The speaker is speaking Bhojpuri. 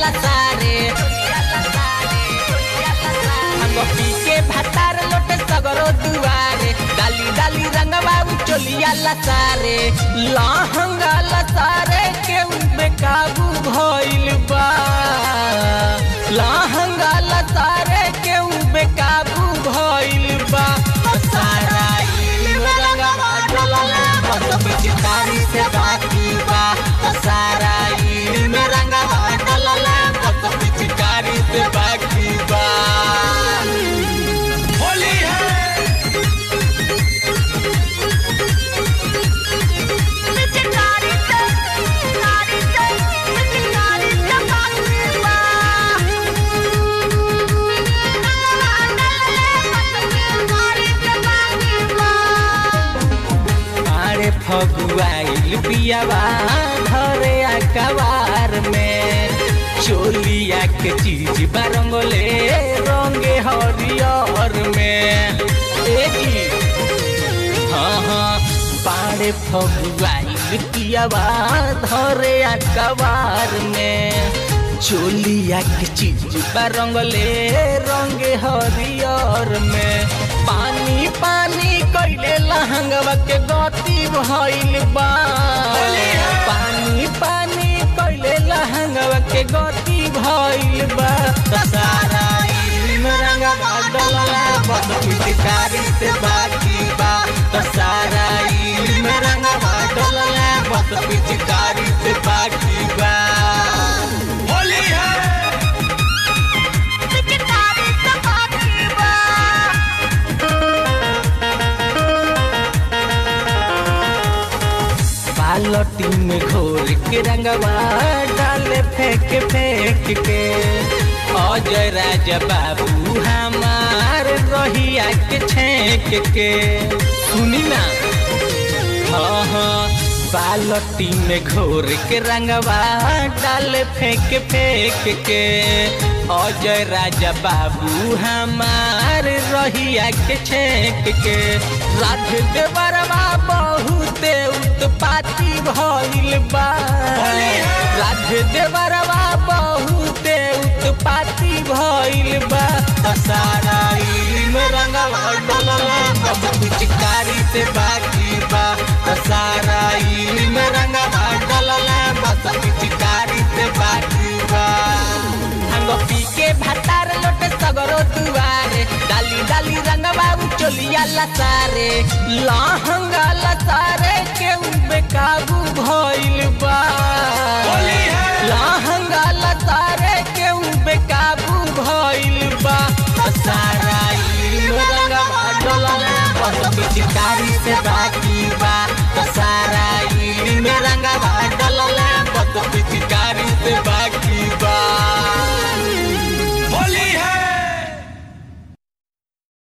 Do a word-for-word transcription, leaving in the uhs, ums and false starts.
लसारे अंगो पी के भातार लोटे सगरो दुआरे डाली डाली रंगवा चोलिया लसारे लहंगा लसारे के बेकाबू भइल बा लहंगा लसारे के बेकाबू भइल बा सारा रंगवा डलला बस पिचकारी से बाकी बा सारा में रंगवा डलला बस पिचकारी से बाकी बा होली है फगुआइल पियावा धरे अखबार में चोलिया के चीज बारंगले रंगे हरियर में एकी हाँ हाँ पाड़े फगुआइल पियावा धरे अखबार में चोलिया के चीज बारंगले रंगे हरियर में पानी पानी कैले लहंगवा के गति भइल बा पानी पानी कैले लहंगवा के गति भइल बा सारा रंगवा डलला बस पिचकारी से बाकी बा सारा रंगवा डलला बस पिचकारी से बाकी बा होली है बाल्टी में घोर के रंगवा डाले फेंक फेंक के अजय राजा बाबू हमार रहिया के छेक के सुनी ना हाँ हाँ बाल्टी में घोर के रंगवा डाले फेंक फेंक के अजय राजा बाबू हमार रहिया के छेक के राधे देवरवा बहुते उत्पाती भइल बा राधे देवरवा बहुते उत्पाती भइल बा सारा रंगवा डलला बस पिचकारी से बाकी बा सारा रंगवा डलला बस पिचकारी से बाकी बा अंगो पी के भातार लोटे सगरो दुआरे डाली डाली रंगवा चोलिया लसारे लहंगा लसारे के बेकाबू भइल बा लहंगा लसारे के बेकाबू भइल बा सारा रंगवा डलला बस पिचकारी से बाकी बा सारा रंगवा डलला बस पिचकारी से बाकी